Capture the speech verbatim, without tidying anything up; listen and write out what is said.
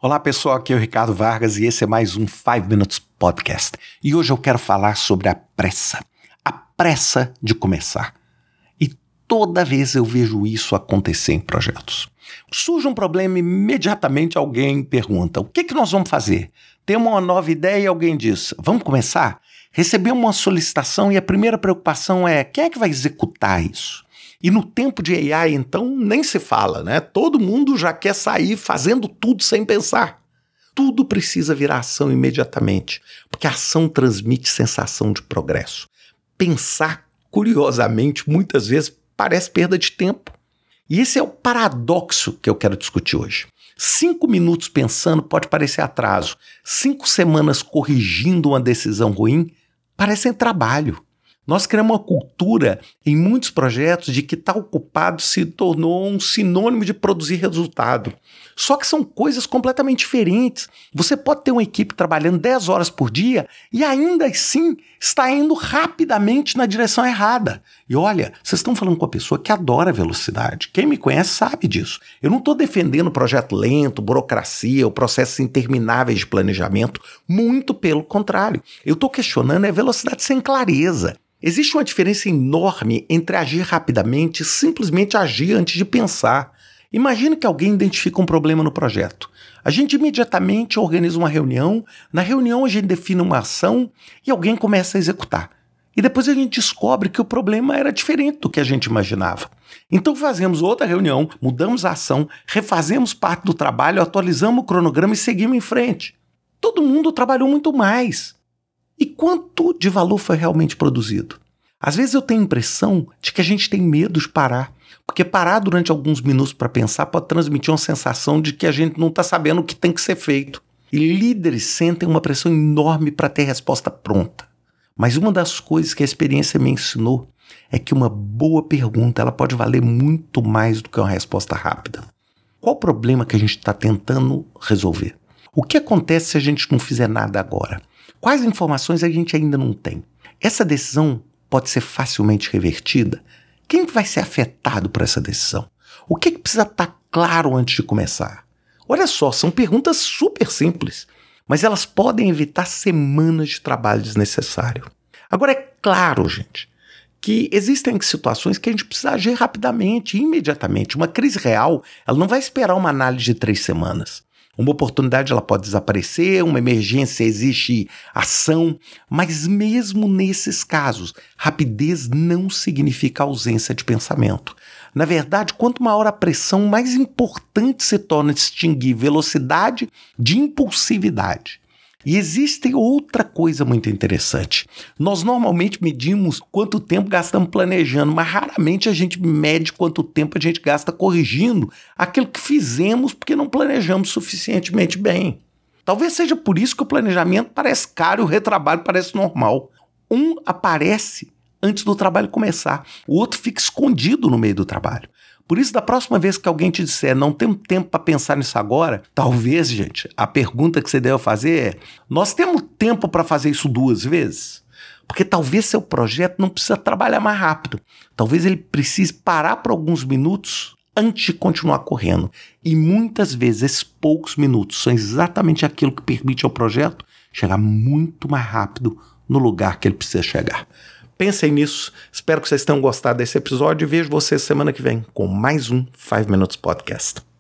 Olá pessoal, aqui é o Ricardo Vargas e esse é mais um five minutes Podcast. E hoje eu quero falar sobre a pressa, a pressa de começar. E toda vez eu vejo isso acontecer em projetos. Surge um problema e imediatamente alguém pergunta, o que, que nós vamos fazer? Temos uma nova ideia e alguém diz, vamos começar? Recebemos uma solicitação e a primeira preocupação é, quem é que vai executar isso? E no tempo de A I, então, nem se fala, né? Todo mundo já quer sair fazendo tudo sem pensar. Tudo precisa virar ação imediatamente, porque a ação transmite sensação de progresso. Pensar, curiosamente, muitas vezes parece perda de tempo. E esse é o paradoxo que eu quero discutir hoje. Cinco minutos pensando pode parecer atraso. Cinco semanas corrigindo uma decisão ruim parecem trabalho. Nós criamos uma cultura em muitos projetos de que estar ocupado se tornou um sinônimo de produzir resultado. Só que são coisas completamente diferentes. Você pode ter uma equipe trabalhando dez horas por dia e ainda assim está indo rapidamente na direção errada. E olha, vocês estão falando com a pessoa que adora velocidade. Quem me conhece sabe disso. Eu não estou defendendo projeto lento, burocracia ou processos intermináveis de planejamento. Muito pelo contrário. Eu estou questionando a velocidade sem clareza. Existe uma diferença enorme entre agir rapidamente e simplesmente agir antes de pensar. Imagine que alguém identifica um problema no projeto. A gente imediatamente organiza uma reunião, na reunião a gente define uma ação e alguém começa a executar. E depois a gente descobre que o problema era diferente do que a gente imaginava. Então fazemos outra reunião, mudamos a ação, refazemos parte do trabalho, atualizamos o cronograma e seguimos em frente. Todo mundo trabalhou muito mais. E quanto de valor foi realmente produzido? Às vezes eu tenho a impressão de que a gente tem medo de parar, porque parar durante alguns minutos para pensar pode transmitir uma sensação de que a gente não está sabendo o que tem que ser feito. E líderes sentem uma pressão enorme para ter resposta pronta. Mas uma das coisas que a experiência me ensinou é que uma boa pergunta ela pode valer muito mais do que uma resposta rápida. Qual o problema que a gente está tentando resolver? O que acontece se a gente não fizer nada agora? Quais informações a gente ainda não tem? Essa decisão pode ser facilmente revertida? Quem vai ser afetado por essa decisão? O que, que precisa estar claro antes de começar? Olha só, são perguntas super simples, mas elas podem evitar semanas de trabalho desnecessário. Agora é claro, gente, que existem situações que a gente precisa agir rapidamente, imediatamente. Uma crise real, ela não vai esperar uma análise de três semanas. Uma oportunidade ela pode desaparecer, uma emergência exige ação, mas mesmo nesses casos, rapidez não significa ausência de pensamento. Na verdade, quanto maior a pressão, mais importante se torna distinguir velocidade de impulsividade. E existe outra coisa muito interessante. Nós normalmente medimos quanto tempo gastamos planejando, mas raramente a gente mede quanto tempo a gente gasta corrigindo aquilo que fizemos porque não planejamos suficientemente bem. Talvez seja por isso que o planejamento parece caro e o retrabalho parece normal. Um aparece antes do trabalho começar, o outro fica escondido no meio do trabalho. Por isso, da próxima vez que alguém te disser, não temos tempo para pensar nisso agora, talvez, gente, a pergunta que você deve fazer é, nós temos tempo para fazer isso duas vezes? Porque talvez seu projeto não precisa trabalhar mais rápido. Talvez ele precise parar por alguns minutos antes de continuar correndo. E muitas vezes, esses poucos minutos são exatamente aquilo que permite ao projeto chegar muito mais rápido no lugar que ele precisa chegar. Pensem nisso, espero que vocês tenham gostado desse episódio e vejo vocês semana que vem com mais um five minutes Podcast.